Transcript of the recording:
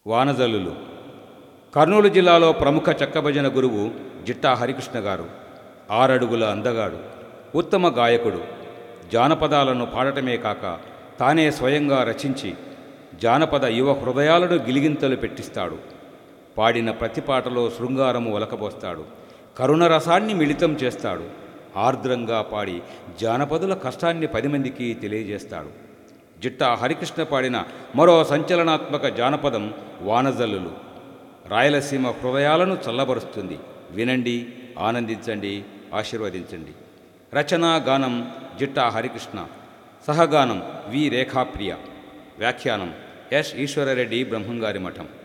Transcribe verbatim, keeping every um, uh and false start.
వానజల్లులు. కర్నూలు జిల్లాలో ప్రముఖ చెక్కభజన గురువు జిట్టా హరికృష్ణ గారు ఆరడుగుల అందగాడు, ఉత్తమ గాయకుడు. జానపదాలను పాడటమే కాక తానే స్వయంగా రచించి జానపద యువ హృదయాలను గిలిగింతలు పెట్టిస్తాడు. పాడిన ప్రతి పాటలో శృంగారము ఒలకబోస్తాడు, కరుణరసాన్ని మిళితం చేస్తాడు. ఆర్ద్రంగా పాడి జానపదుల కష్టాన్ని పది మందికి తెలియజేస్తాడు. జిట్టా హరికృష్ణ పాడిన మరో సంచలనాత్మక జానపదం వానజల్లులు. రాయలసీమ హృదయాలను చల్లబరుస్తుంది. వినండి, ఆనందించండి, ఆశీర్వదించండి. రచనా గానం జిట్టా హరికృష్ణ, సహగానం వి రేఖాప్రియ, వ్యాఖ్యానం ఎస్ ఈశ్వరరెడ్డి బ్రహ్మంగారి మఠం.